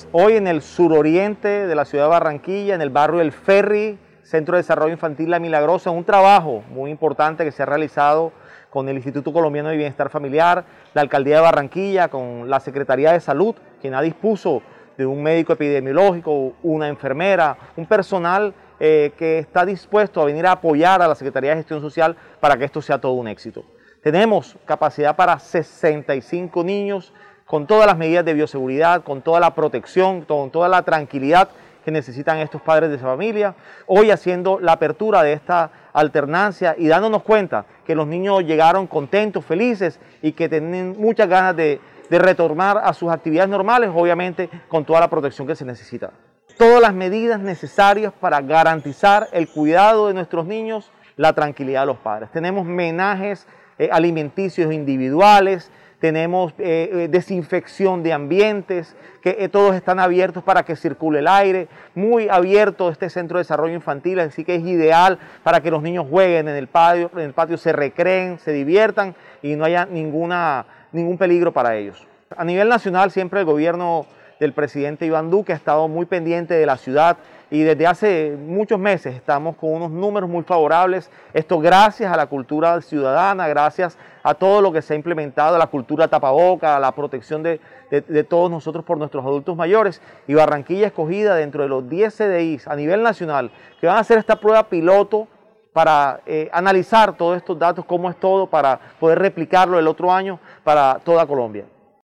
Estamos hoy en el suroriente de la ciudad de Barranquilla, en el barrio El Ferry, Centro de Desarrollo Infantil La Milagrosa, un trabajo muy importante que se ha realizado con el Instituto Colombiano de Bienestar Familiar, la Alcaldía de Barranquilla, con la Secretaría de Salud, quien ha dispuesto de un médico epidemiológico, una enfermera, un personal que está dispuesto a venir a apoyar a la Secretaría de Gestión Social para que esto sea todo un éxito. Tenemos capacidad para 65 niños, con todas las medidas de bioseguridad, con toda la protección, con toda la tranquilidad que necesitan estos padres de familia. Hoy haciendo la apertura de esta alternancia y dándonos cuenta que los niños llegaron contentos, felices y que tienen muchas ganas de retornar a sus actividades normales, obviamente con toda la protección que se necesita. Todas las medidas necesarias para garantizar el cuidado de nuestros niños, la tranquilidad de los padres. Tenemos menajes alimenticios individuales, tenemos desinfección de ambientes, que todos están abiertos para que circule el aire, muy abierto este centro de desarrollo infantil, así que es ideal para que los niños jueguen en el patio se recreen, se diviertan y no haya ningún peligro para ellos. A nivel nacional siempre el gobierno del presidente Iván Duque ha estado muy pendiente de la ciudad y desde hace muchos meses estamos con unos números muy favorables, esto gracias a la cultura ciudadana, gracias a todo lo que se ha implementado, a la cultura tapaboca, a la protección de todos nosotros por nuestros adultos mayores, y Barranquilla escogida dentro de los 10 CDIs a nivel nacional que van a hacer esta prueba piloto para analizar todos estos datos, cómo es todo, para poder replicarlo el otro año para toda Colombia.